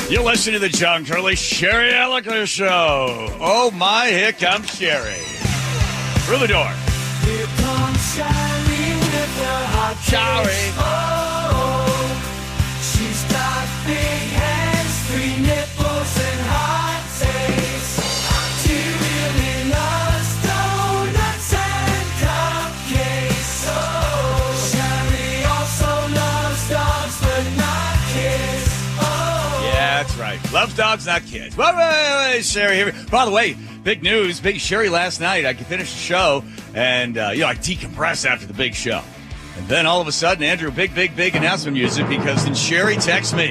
You're listening to the John Curley Sherry Elliker Show. Oh, my, here comes Sherry. Through the door. Here comes Sherry with her hot Sherry. Oh, she's got big hands, 3 nipples, and hot taste. She really loves donuts and cupcakes. Oh, Sherry also loves dogs, but not kids. Yeah, that's right. Loves dogs, not kids. Wait, Sherry here. By the way, big news, big Sherry last night. I finished the show, and, I decompressed after the big show. And then all of a sudden, Andrew, big announcement music, because then Sherry texts me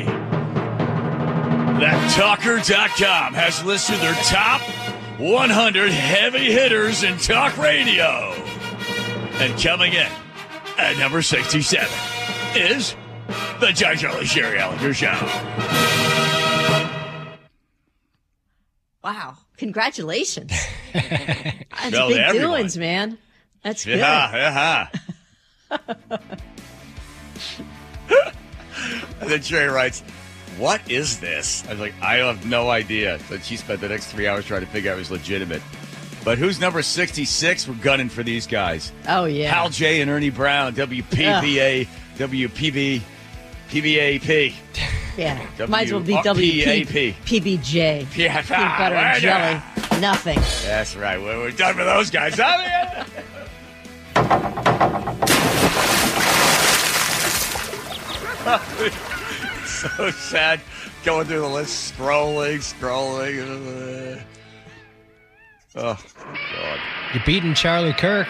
that Talker.com has listed their top 100 heavy hitters in talk radio. And coming in at number 67 is the John Curley Sherry Elliker Show. Wow. Congratulations. That's Well, big everyone. doings, man. That's good. Yeah. And then Sherry writes, "What is this?" I was like, I have no idea. So she spent the next 3 hours trying to figure out it was legitimate. But who's number 66? We're gunning for these guys. Oh, yeah. Hal J and Ernie Brown, WPVA, WPB, PBAP. Yeah. Might as well be WPAP. PBJ. Yeah, Peanut butter and jelly. Nothing. That's right. We're done for those guys. So sad. Going through the list, scrolling. Oh, God. You're beating Charlie Kirk.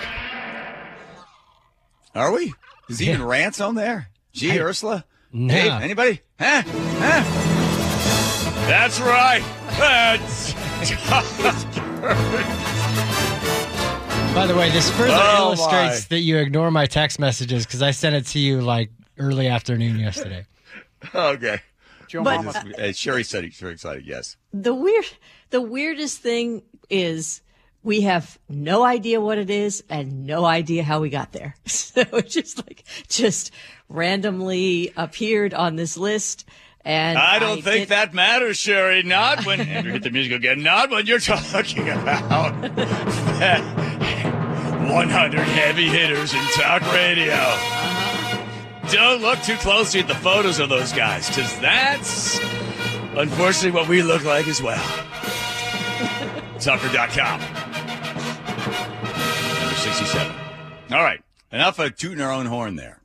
Are we? Is even Rants on there? G. Ursula? No. Hey, anybody? Huh? That's right. That's By the way, this further Oh, illustrates my. that you ignore my text messages because I sent it to you like early afternoon yesterday. okay. But Sherry said he's very excited. Yes. the weirdest thing is we have no idea what it is and no idea how we got there. So it just randomly appeared on this list. And I don't think that matters, Sherry. Not when Andrew hit the music again. Not when you're talking about 100 heavy hitters in talk radio. Don't look too closely at the photos of those guys, because that's unfortunately what we look like as well. Tucker.com. Number 67. All right. Enough of tooting our own horn there.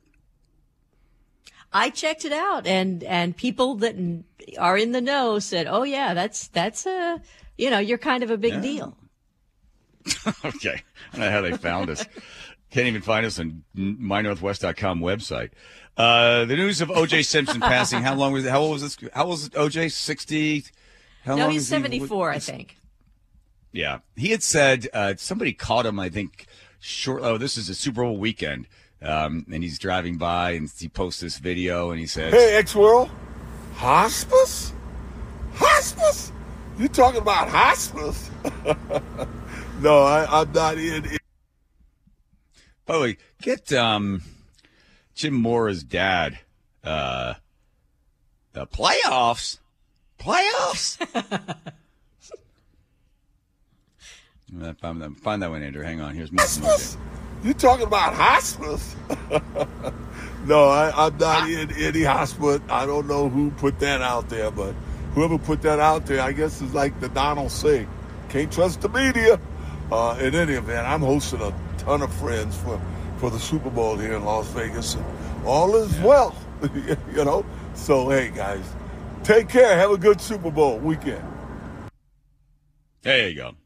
I checked it out, and people that are in the know said, "Oh yeah, that's you're kind of a big deal." Okay. I don't know how they found us. Can't even find us on mynorthwest.com website. The news of O.J. Simpson passing. How old was this? How old was O.J.? 60? How No, long he's is he? 74, I think. Yeah. He had said, somebody caught him, I think, this is a Super Bowl weekend. And he's driving by and he posts this video and he says, Hey, X-World, hospice? Hospice? You talking about hospice? No, I'm not in. by the way, get Jim Mora's dad the playoffs. Find that one, Andrew. Hang on. Here's more. Hospice? You talking about hospice? No, I'm not in any hospice. I don't know who put that out there, but whoever put that out there, I guess is like the Donald Singh. Can't trust the media. In any event, I'm hosting a ton of friends for the Super Bowl here in Las Vegas, and all is well, So, hey, guys, take care. Have a good Super Bowl weekend. There you go.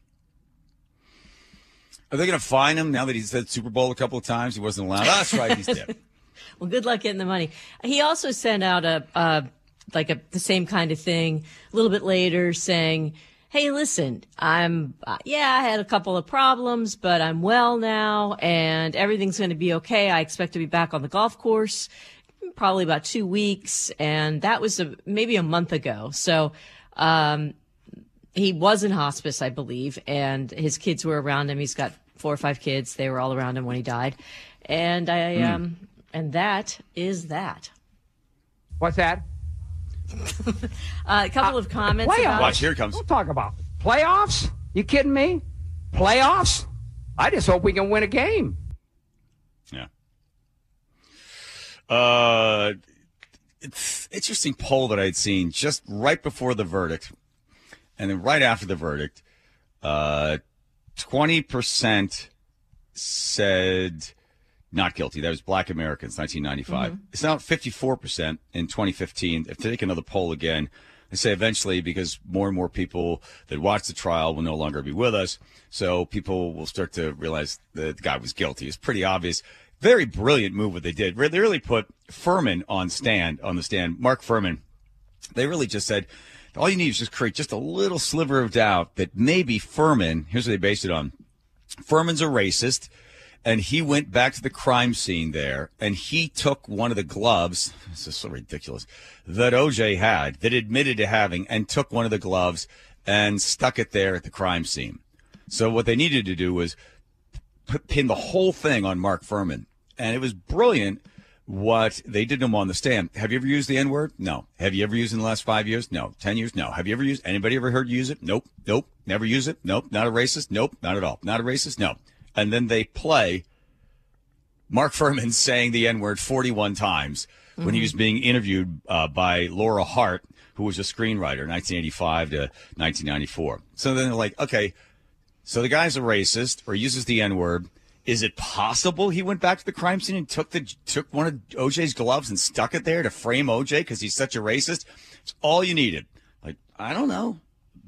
Are they going to fine him now that he said Super Bowl a couple of times? He wasn't allowed. That's right. He's dead. Well, good luck getting the money. He also sent out the same kind of thing a little bit later saying, "Hey, listen, I had a couple of problems, but I'm well now and everything's going to be okay. I expect to be back on the golf course probably about 2 weeks." And that was maybe a month ago. So, he was in hospice, I believe, and his kids were around him. He's got 4 or 5 kids. They were all around him when he died. And and that is that. What's that? A couple of comments. Playoffs? Watch, here it comes. Don't talk about playoffs. You kidding me? Playoffs? I just hope we can win a game. Yeah. It's interesting poll that I'd seen just right before the verdict, and then right after the verdict. 20% said not guilty. That was Black Americans, 1995. It's now 54% in 2015. If they take another poll again, they say eventually, because more and more people that watch the trial will no longer be with us, so people will start to realize that the guy was guilty. It's pretty obvious. Very brilliant move what they did. They really put Furman on the stand. Mark Furman. They really just said, all you need is just create just a little sliver of doubt that maybe Furman, here's what they based it on. Furman's a racist, and he went back to the crime scene there, and he took one of the gloves, this is so ridiculous, that OJ had, that admitted to having, and took one of the gloves and stuck it there at the crime scene. So what they needed to do was pin the whole thing on Mark Furman, and it was brilliant what they did to him on the stand. Have you ever used the N-word? No. Have you ever used it in the last 5 years? No. 10 years? No. Have you ever used, anybody ever heard you use it? Nope. Nope. Never use it? Nope. Not a racist? Nope. Not at all. Not a racist? No. And then they play Mark Furman saying the N-word 41 times when he was being interviewed by Laura Hart, who was a screenwriter, 1985 to 1994. So then they're like, okay, so the guy's a racist or uses the N-word. Is it possible he went back to the crime scene and took one of OJ's gloves and stuck it there to frame OJ because he's such a racist? It's all you needed. Like, I don't know.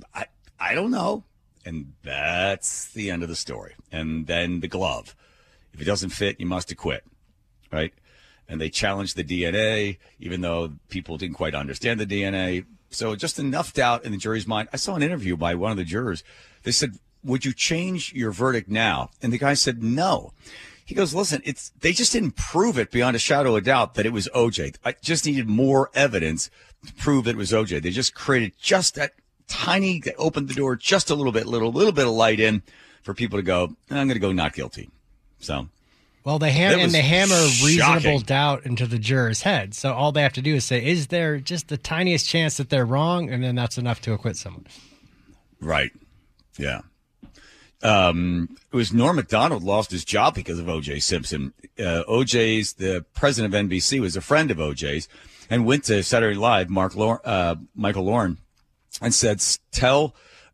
I don't know. And that's the end of the story. And then the glove. If it doesn't fit, you must acquit. Right? And they challenged the DNA, even though people didn't quite understand the DNA. So just enough doubt in the jury's mind. I saw an interview by one of the jurors. They said, would you change your verdict now? And the guy said, no. He goes, listen, they just didn't prove it beyond a shadow of doubt that it was OJ. I just needed more evidence to prove that it was OJ. They just created just that tiny, they opened the door just a little bit, little bit of light in for people to go, I'm going to go not guilty. So. Well, they hammer reasonable shocking doubt into the juror's head. So all they have to do is say, is there just the tiniest chance that they're wrong? And then that's enough to acquit someone. Right. Yeah. It was Norm Macdonald lost his job because of O.J. Simpson. The president of NBC was a friend of O.J.'s and went to Saturday Night Live, Michael Lauren, and said, tell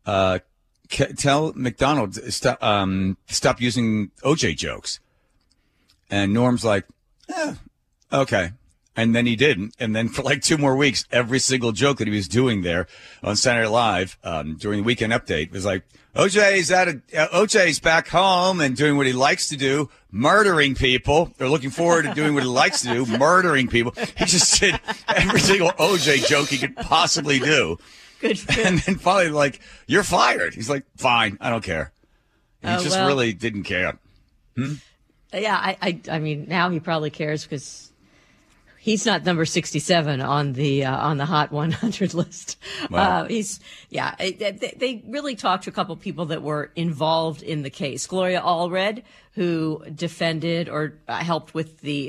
Macdonald stop using O.J. jokes. And Norm's like, okay. And then he didn't. And then for like 2 more weeks, every single joke that he was doing there on Saturday Night Live during the Weekend Update was like, OJ's back home and doing what he likes to do, murdering people. They're looking forward to doing what he likes to do, murdering people. He just did every single OJ joke he could possibly do. Good for him. And then finally, like, you're fired. He's like, fine, I don't care. He really didn't care. Yeah, I mean, now he probably cares because he's not number 67 on the Hot 100 list. Wow. They really talked to a couple people that were involved in the case. Gloria Allred, who defended or helped with the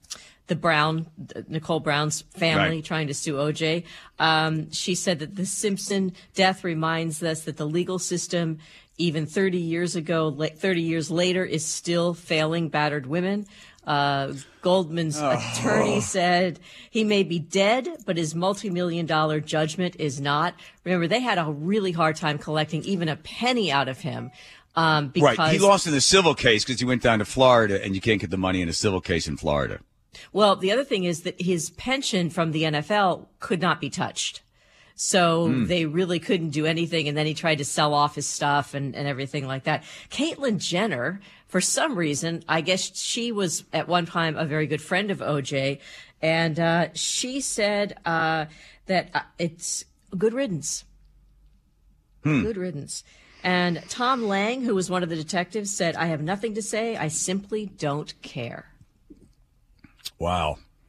Nicole Brown's family trying to sue OJ. She said that the Simpson death reminds us that the legal system, even 30 years later, is still failing battered women. Goldman's attorney said he may be dead, but his multi-million-dollar judgment is not. Remember, they had a really hard time collecting even a penny out of him. Because he lost in the civil case because he went down to Florida, and you can't get the money in a civil case in Florida. Well, the other thing is that his pension from the NFL could not be touched. So they really couldn't do anything. And then he tried to sell off his stuff and everything like that. Caitlyn Jenner, for some reason, I guess she was at one time a very good friend of OJ. And she said that it's good riddance. Good riddance. And Tom Lang, who was one of the detectives, said, I have nothing to say. I simply don't care. Wow.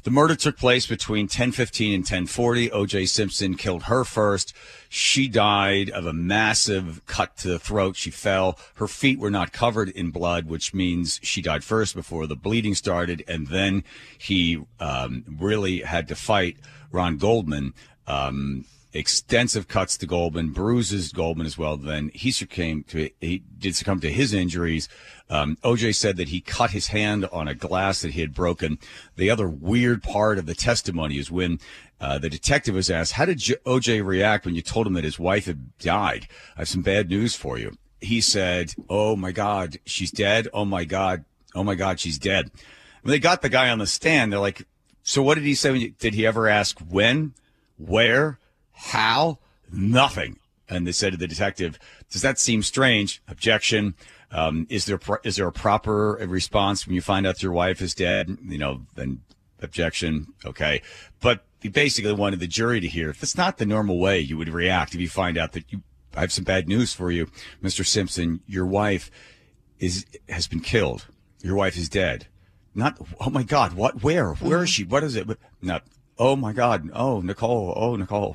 The murder took place between 10:15 and 10:40. O.J. Simpson killed her first. She died of a massive cut to the throat. She fell. Her feet were not covered in blood, which means she died first before the bleeding started. And then he really had to fight Ron Goldman. Extensive cuts to Goldman, bruises Goldman as well. Then he did succumb to his injuries. OJ said that he cut his hand on a glass that he had broken. The other weird part of the testimony is when the detective was asked, how did OJ react when you told him that his wife had died? I have some bad news for you. He said, oh my God, she's dead. Oh my God, she's dead. When they got the guy on the stand, they're like, so what did he say? Did he ever ask when, where, how? Nothing. And they said to the detective, does that seem strange? Objection. Is there a proper response when you find out your wife is dead? Then objection. Okay. But he basically wanted the jury to hear, if it's not the normal way you would react if you find out that I have some bad news for you, Mr. Simpson, your wife has been killed. Your wife is dead. Not, oh my God, what, where is she? What is it? Not, oh my God. Oh, Nicole.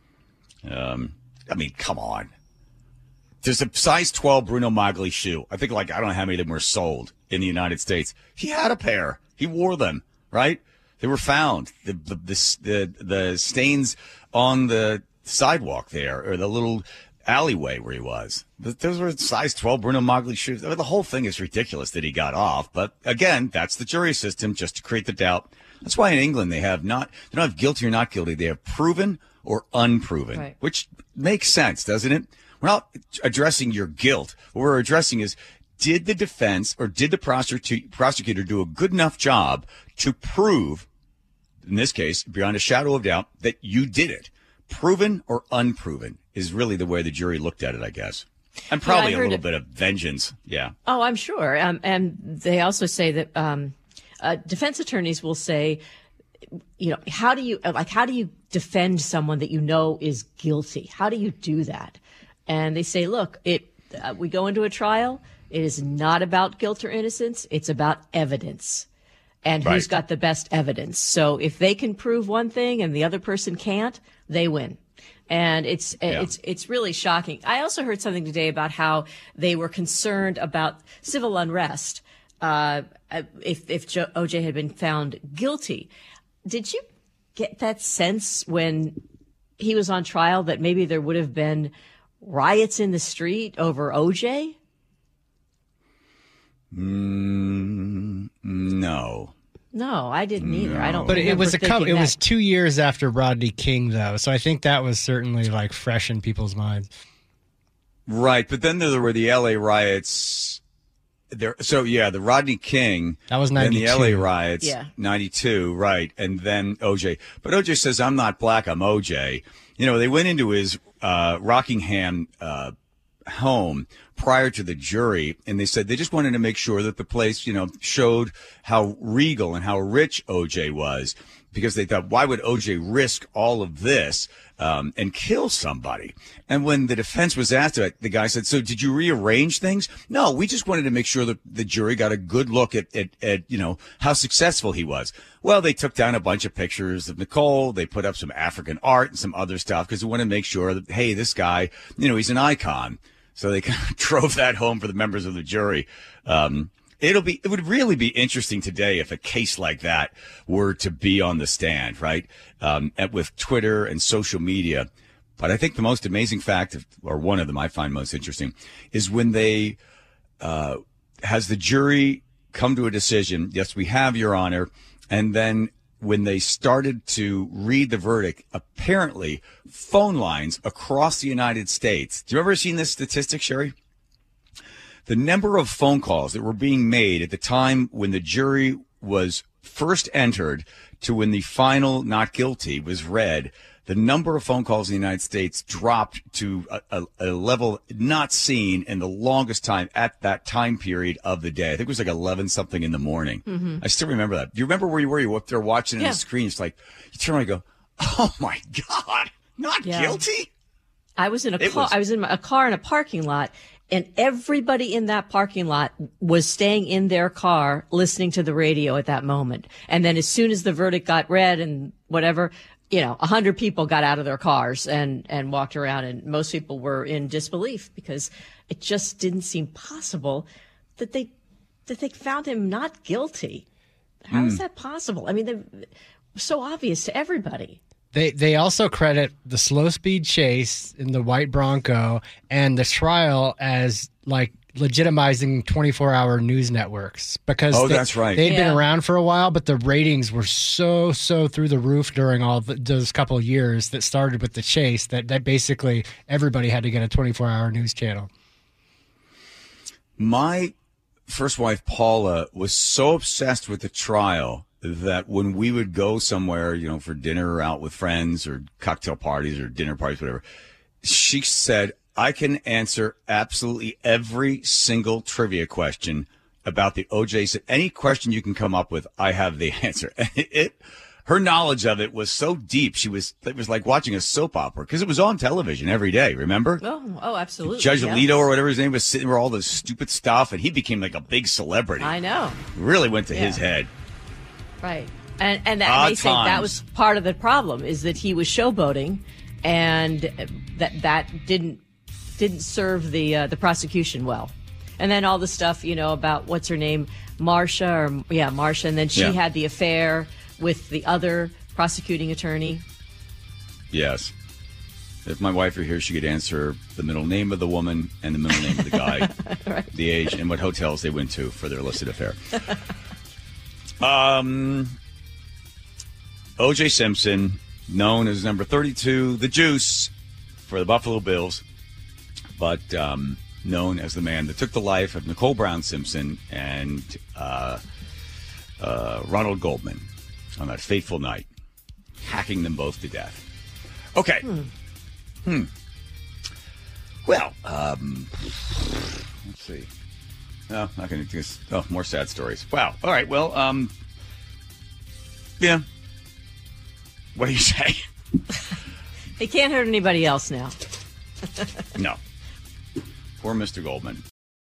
Come on. There's a size 12 Bruno Magli shoe. I think I don't know how many of them were sold in the United States. He had a pair. He wore them, right? They were found. The stains on the sidewalk there, or the little alleyway where he was. Those were size 12 Bruno Magli shoes. The whole thing is ridiculous that he got off. But again, that's the jury system, just to create the doubt. That's why in England they don't have guilty or not guilty. They have proven or unproven, right, which makes sense, doesn't it? We're not addressing your guilt. What we're addressing is, did the defense or did the prosecutor do a good enough job to prove, in this case, beyond a shadow of doubt, that you did it? Proven or unproven is really the way the jury looked at it, I guess. And probably a little bit of vengeance. Yeah. Oh, I'm sure. And they also say that defense attorneys will say, how do you defend someone that you know is guilty? How do you do that? And they say, look, we go into a trial. It is not about guilt or innocence. It's about evidence and who's got the best evidence. So if they can prove one thing and the other person can't, they win. And it's really shocking. I also heard something today about how they were concerned about civil unrest if OJ had been found guilty. Did you get that sense when he was on trial that maybe there would have been riots in the street over OJ? No. No, I didn't either. I don't. But it was it was 2 years after Rodney King, though, so I think that was certainly fresh in people's minds. Right, but then there were the L.A. riots. The Rodney King. That was 92. And the L.A. riots, 92, right, and then OJ. But OJ says, I'm not black, I'm OJ. They went into his Rockingham home prior to the jury, and they said they just wanted to make sure that the place, showed how regal and how rich OJ was, because they thought, why would OJ risk all of this and kill somebody? And when the defense was asked about it, the guy said, so did you rearrange things? No, we just wanted to make sure that the jury got a good look at how successful he was. Well, they took down a bunch of pictures of Nicole. They put up some African art and some other stuff because they wanted to make sure that, hey, this guy, he's an icon. So they kind of drove that home for the members of the jury. It would really be interesting today if a case like that were to be on the stand, right? With Twitter and social media. But I think the most amazing fact, or one of them I find most interesting, is when they, has the jury come to a decision, yes, we have, Your Honor, and then when they started to read the verdict, apparently phone lines across the United States. Do you ever seen this statistic, Sherry? The number of phone calls that were being made at the time when the jury was first entered to when the final not guilty was read, the number of phone calls in the United States dropped to a level not seen in the longest time at that time period of the day. I think it was 11 something in the morning. Mm-hmm. I still remember that. Do you remember where you were? You were up there watching it on the screen. It's like, you turn around and go, oh my God, not guilty? I was in a car. I was in a car in a parking lot, And everybody in that parking lot was staying in their car listening to the radio at that moment. And then as soon as the verdict got read and whatever, 100 people got out of their cars and walked around, and most people were in disbelief because it just didn't seem possible that they found him not guilty. How is that possible? I mean, they're so obvious to everybody. They also credit the slow speed chase in the white Bronco and the trial as like legitimizing 24-hour news networks because that's right. They'd been around for a while, but the ratings were so through the roof during all those couple of years that started with the chase that basically everybody had to get a 24-hour news channel. My first wife, Paula, was so obsessed with the trial that when we would go somewhere, for dinner or out with friends or cocktail parties or dinner parties, whatever, she said, I can answer absolutely every single trivia question about the OJ. Any question you can come up with, I have the answer. Her knowledge of it was so deep. It was like watching a soap opera because it was on television every day. Remember? Oh, absolutely. Judge Alito or whatever his name was sitting with all this stupid stuff, and he became like a big celebrity. I know. Really went to his head. Right. And they say that was part of the problem is that he was showboating, and that didn't serve the prosecution well. And then all the stuff, about what's her name, Marsha, and then she had the affair with the other prosecuting attorney. Yes. If my wife were here, she could answer the middle name of the woman and the middle name of the guy, right. The age, and what hotels they went to for their illicit affair. O.J. Simpson, known as number 32, the Juice for the Buffalo Bills, but known as the man that took the life of Nicole Brown Simpson and Ronald Goldman on that fateful night, hacking them both to death. Okay. Well, let's see. No, not going to do this. Oh, more sad stories. Wow. All right. Well, yeah. What do you say? He can't hurt anybody else now. No. Poor Mr. Goldman.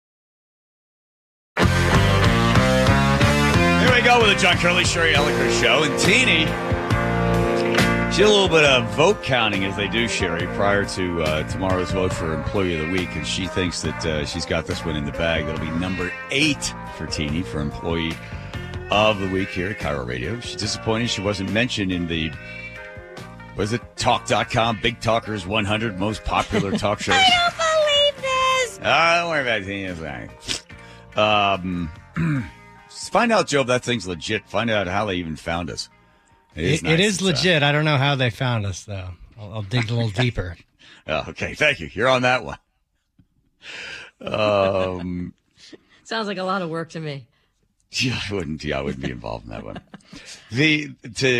Here we go with the John Curley, Sherry Elliker show. And Teeny, she did a little bit of vote counting, as they do, Sherry, prior to tomorrow's vote for Employee of the Week. And she thinks that she's got this one in the bag. That'll be number 8 for Teeny for Employee of the Week here at Cairo Radio. She's disappointed she wasn't mentioned in the, was it Talk.com, Big Talkers 100 most popular talk shows. I don't believe this! Don't worry about it. Find out, Joe, if that thing's legit. Find out how they even found us. It is legit. I don't know how they found us, though. I'll dig a little deeper. Oh, okay, thank you. You're on that one. Sounds like a lot of work to me. Yeah, I wouldn't be involved in that one. A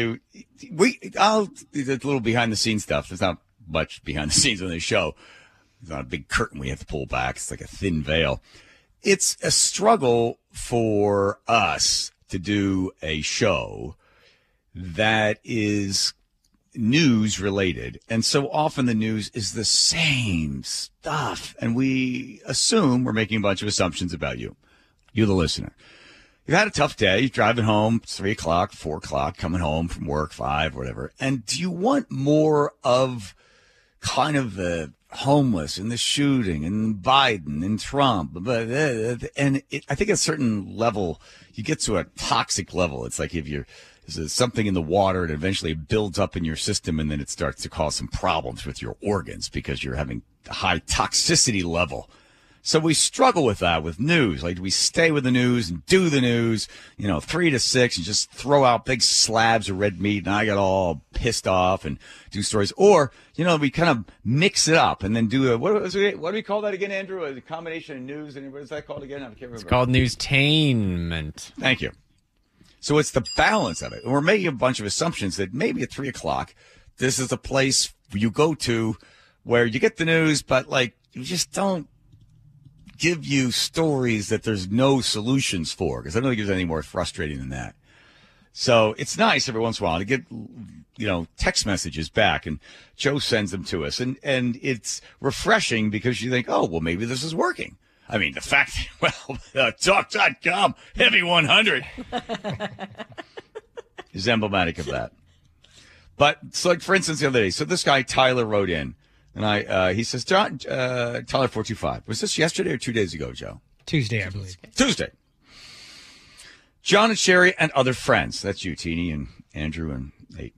little behind the scenes stuff. There's not much behind the scenes on this show. There's not a big curtain we have to pull back. It's like a thin veil. It's a struggle for us to do a show that is news related. And so often the news is the same stuff. And we assume we're making a bunch of assumptions about you, the listener. You've had a tough day. You're driving home, 3 o'clock, 4 o'clock, coming home from work, 5, whatever. And do you want more of kind of the homeless and the shooting and Biden and Trump? And I think at a certain level, you get to a toxic level. It's like if there's something in the water, and eventually it builds up in your system, and then it starts to cause some problems with your organs because you're having a high toxicity level. So we struggle with that with news. Like, do we stay with the news and do the news, 3 to 6 and just throw out big slabs of red meat and I get all pissed off and do stories? Or, we kind of mix it up and then do what do we call that again, Andrew? A combination of news and what is that called again? I can't remember. It's called newstainment. Thank you. So it's the balance of it. And we're making a bunch of assumptions that maybe at 3 o'clock, this is a place you go to where you get the news, but you just don't give you stories that there's no solutions for, because I don't think there's anything more frustrating than that. So it's nice every once in a while to get, text messages back, and Joe sends them to us. And it's refreshing because you think, oh, well, maybe this is working. I mean, the fact, talk.com, heavy 100 is emblematic of that. But so, like, for instance, the other day, so this guy, Tyler, wrote in, and he says, John, Tyler 425. Was this yesterday or 2 days ago, Joe? Tuesday, I believe. Tuesday. John and Sherry and other friends. That's you, Teeny and Andrew and Nate.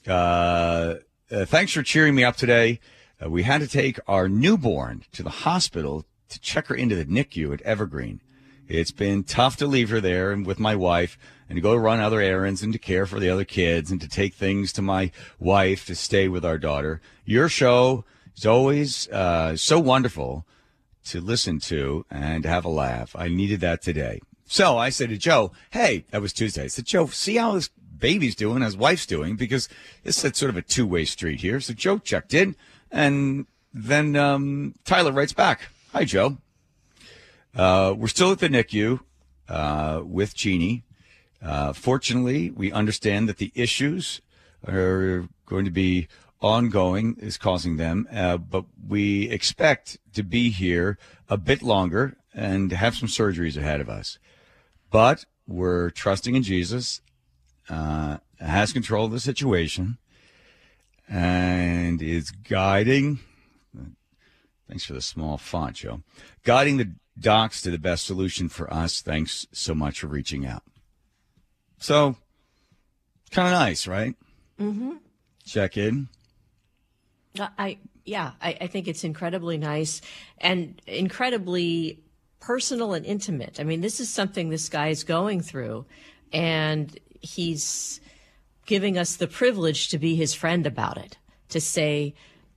Thanks for cheering me up today. We had to take our newborn to the hospital to check her into the NICU at Evergreen. It's been tough to leave her there and with my wife and to go run other errands and to care for the other kids and to take things to my wife to stay with our daughter. Your show is always so wonderful to listen to and to have a laugh. I needed that today. So I said to Joe, hey, that was Tuesday. I said, Joe, see how this baby's doing, his wife's doing, because it's sort of a two-way street here. So Joe checked in, and then Tyler writes back, hi, Joe. We're still at the NICU with Jeannie. Fortunately, we understand that the issues are going to be ongoing, is causing them, but we expect to be here a bit longer and have some surgeries ahead of us. But we're trusting in Jesus, has control of the situation, and is guiding. Thanks for the small font, Joe. Guiding the docs to the best solution for us. Thanks so much for reaching out. So, kind of nice, right? Mm-hmm. Check in. I think it's incredibly nice and incredibly personal and intimate. I mean, this is something this guy is going through, and he's giving us the privilege to be his friend about it, to say,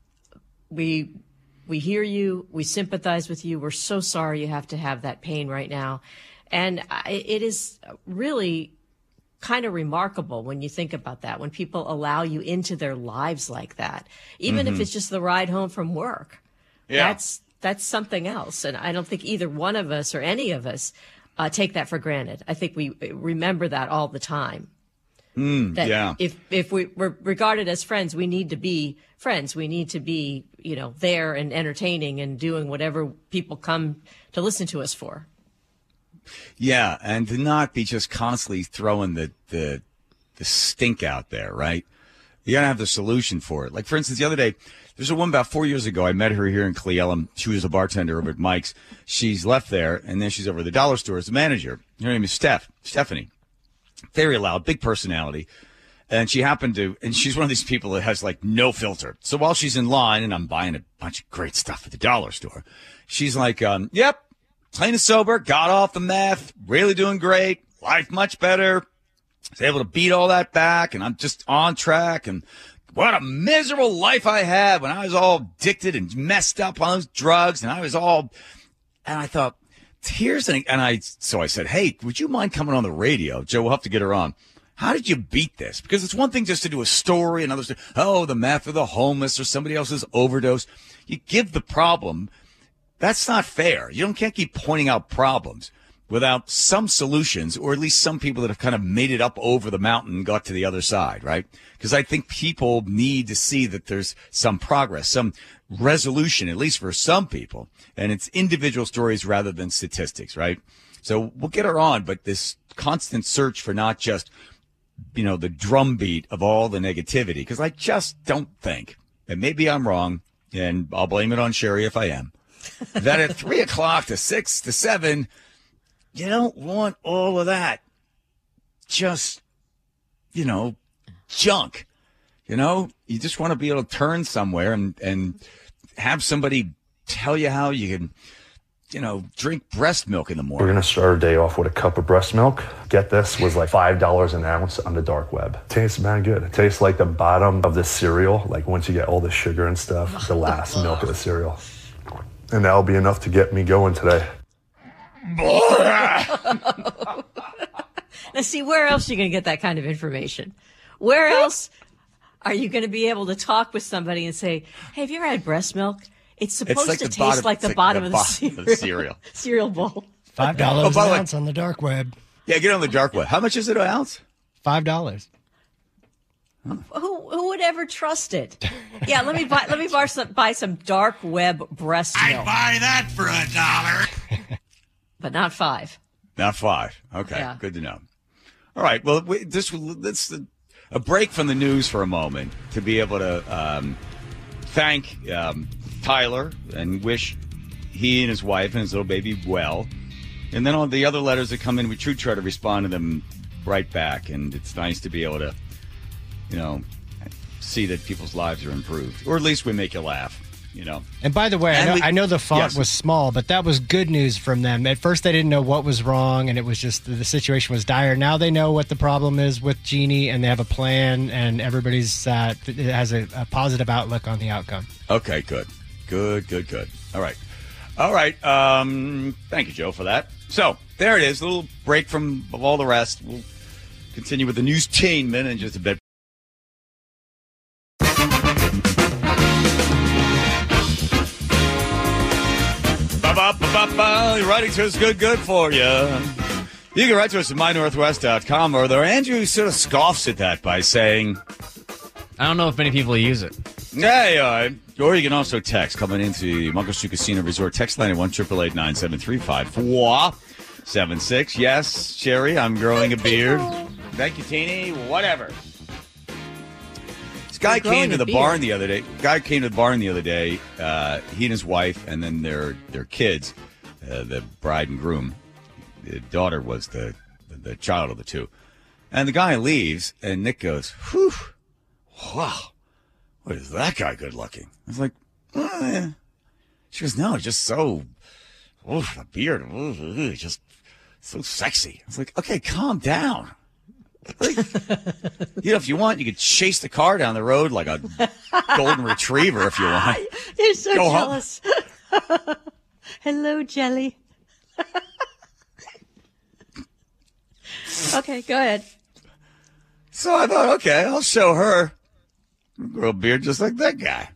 we hear you, we sympathize with you, we're so sorry you have to have that pain right now. And it is really kind of remarkable when you think about that, when people allow you into their lives like that, even if it's just the ride home from work. Yeah. That's something else. And I don't think either one of us or any of us take that for granted. I think we remember that all the time. If we're regarded as friends, we need to be friends. We need to be, there and entertaining and doing whatever people come to listen to us for. Yeah, and to not be just constantly throwing the stink out there, right? You gotta have the solution for it. Like, for instance, the other day, there's a woman about 4 years ago. I met her here in Cle Elum. She was a bartender over at Mike's. She's left there, and then she's over at the dollar store as a manager. Her name is Stephanie. Very loud, big personality. And she happened to, and she's one of these people that has like no filter. So while she's in line and I'm buying a bunch of great stuff at the dollar store, she's like, yep, clean and sober, got off the meth, really doing great, life much better. Was able to beat all that back, and I'm just on track. And what a miserable life I had when I was all addicted and messed up on those drugs. And I thought, so I said, hey, would you mind coming on the radio? Joe, we'll have to get her on. How did you beat this? Because it's one thing just to do a story, another story. Oh, the meth or the homeless or somebody else's overdose. You give the problem. That's not fair. Can't keep pointing out problems without some solutions, or at least some people that have kind of made it up over the mountain and got to the other side, right? Because I think people need to see that there's some progress, some resolution, at least for some people. And it's individual stories rather than statistics, right? So we'll get her on, but this constant search for not just, the drumbeat of all the negativity, because I just don't think, and maybe I'm wrong, and I'll blame it on Sherry if I am, that at 3 o'clock to 6 to 7, you don't want all of that just, junk. You just want to be able to turn somewhere and have somebody tell you how you can, drink breast milk in the morning. We're going to start our day off with a cup of breast milk. Get this, was like $5 an ounce on the dark web. It tastes man good. It tastes like the bottom of the cereal, like once you get all the sugar and stuff, the last milk of the cereal. And that'll be enough to get me going today. Now, see, where else are you going to get that kind of information? Where else are you going to be able to talk with somebody and say, hey, have you ever had breast milk? It's supposed to taste like the bottom of the cereal. Cereal bowl. $5 an ounce on the dark web. Yeah, get on the dark web. How much is it an ounce? $5. Who would ever trust it? Yeah, let me buy some dark web breast milk. I'd buy that for $1. But not $5. Not $5. Okay, Yeah. Good to know. All right, well, let's a break from the news for a moment to be able to thank Tyler and wish he and his wife and his little baby well. And then all the other letters that come in, we try to respond to them right back. And it's nice to be able to, see that people's lives are improved. Or at least we make you laugh, And by the way, I know the font Yes. was small, but that was good news from them. At first, they didn't know what was wrong, and it was just the situation was dire. Now they know what the problem is with Jeannie, and they have a plan, and everybody's has a positive outlook on the outcome. Okay, good. All right. Thank you, Joe, for that. So, there it is. A little break from all the rest. We'll continue with the newstainment in just a bit. Writing to us good for you. You can write to us at mynorthwest.com, or there Andrew sort of scoffs at that by saying, I don't know if many people use it. hey, or you can also text coming into the Muckleshoot Casino Resort. Text line at 1-888-973-5476. Yes, Sherry, I'm growing a beard. Thank you, Teeny. Whatever. This guy came to the barn the other day. He and his wife, and then their kids, the bride and groom. The daughter was the child of the two. And the guy leaves, and Nick goes, whew, wow, what is that guy good looking? I was like, oh, yeah. She goes, no, just so, the beard, just so sexy. I was like, okay, calm down. Like, if you want, you could chase the car down the road like a golden retriever if you want. You're so Go jealous. Hello, Jelly. Okay, go ahead. So I thought, okay, I'll show her. Grow a beard just like that guy.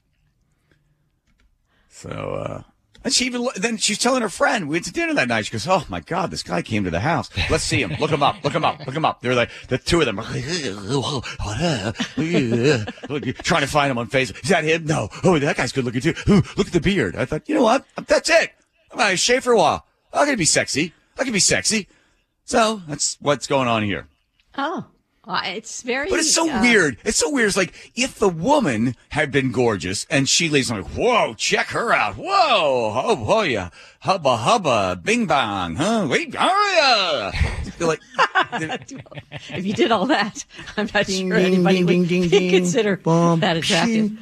So, and then she's telling her friend, we went to dinner that night. She goes, oh my God, this guy came to the house. Let's see him. Look him up. They're like, the two of them are trying to find him on Facebook. Is that him? No. Oh, that guy's good looking too. Ooh, look at the beard. I thought, you know what? That's it. I'm going to shave for a while. I'm going to be sexy. I can be sexy. So that's what's going on here. Oh, it's very. But it's so weird. It's so weird. It's like if the woman had been gorgeous and she leaves, I'm like, whoa, check her out. Whoa, oh yeah, hubba hubba, bing bang, huh? Wait, oh yeah. Like, if you did all that, I'm not sure anybody would consider that attractive.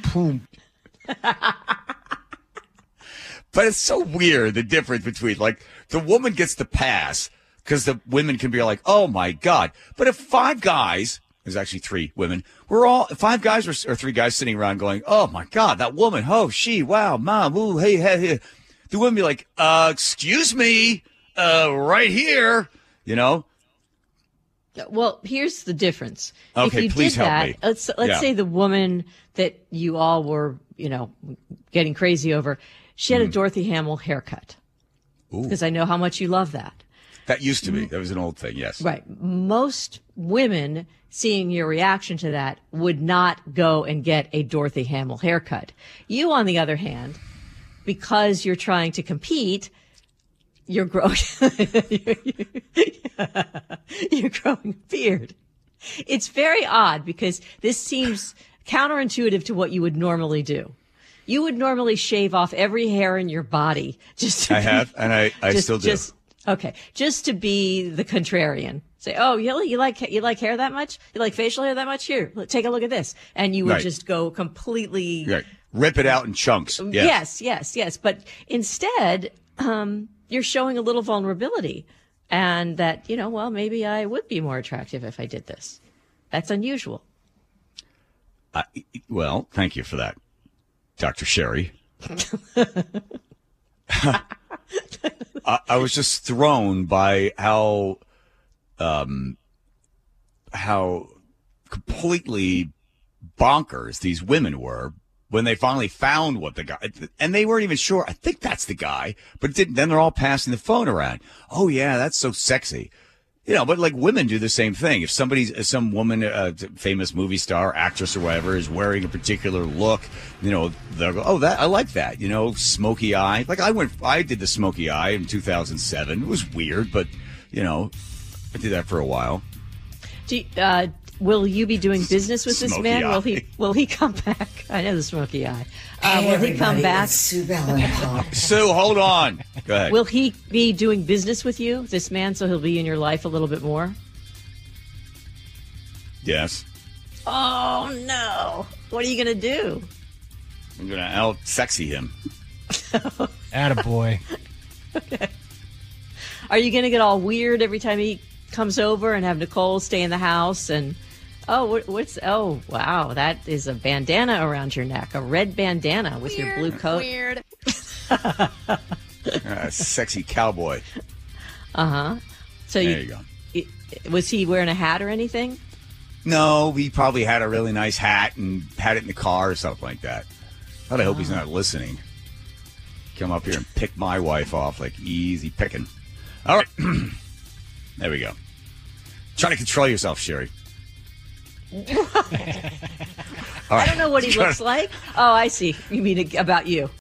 But it's so weird, the difference between, like, the woman gets the pass because the women can be like, oh, my God. But if five guys, there's actually three women, five guys or three guys sitting around going, oh, my God, that woman, oh, she, wow, mom, ooh, hey, hey. The women be like, excuse me, right here, Well, here's the difference. Okay, if you please did help that, me. Let's Yeah. say the woman that you all were, getting crazy over, she had a Dorothy Hamill haircut. Because I know how much you love that. That used to be. That was an old thing, yes. Right. Most women, seeing your reaction to that, would not go and get a Dorothy Hamill haircut. You, on the other hand, because you're trying to compete, you're growing you're growing a beard. It's very odd because this seems counterintuitive to what you would normally do. You would normally shave off every hair in your body just to have, and I still do. Just to be the contrarian. Say, oh, you like hair that much? You like facial hair that much? Here, take a look at this. And you would Right. just go completely. Right. Rip it out in chunks. Yes. Yes. But instead, you're showing a little vulnerability, and that maybe I would be more attractive if I did this. That's unusual. Well, thank you for that, Dr. Sherry. I was just thrown by how completely bonkers these women were when they finally found what the guy, and they weren't even sure. I think that's the guy, but it didn't. Then they're all passing the phone around. Oh yeah, that's so sexy. But like women do the same thing. If some woman, famous movie star, actress or whatever, is wearing a particular look, they'll go, oh, I like that. Smoky eye. Like I did the smoky eye in 2007. It was weird, but, I did that for a while. Will you be doing business with this man? Eye. Will he come back? I know the smoky eye. Will he come back? Sue Bellen. Sue, hold on. Go ahead. Will he be doing business with you, this man, so he'll be in your life a little bit more? Yes. Oh, no. What are you going to do? I'm going to out-sexy him. Attaboy. Okay. Are you going to get all weird every time he comes over and have Nicole stay in the house and... Oh, wow, that is a bandana around your neck, a red bandana with your blue coat. Weird. Sexy cowboy. Uh-huh. So there you go. Was he wearing a hat or anything? No, he probably had a really nice hat and had it in the car or something like that. I hope he's not listening. Come up here and pick my wife off like easy picking. All right. There we go. Try to control yourself, Sherry. I don't know what he looks like. Oh, I see. You mean about you.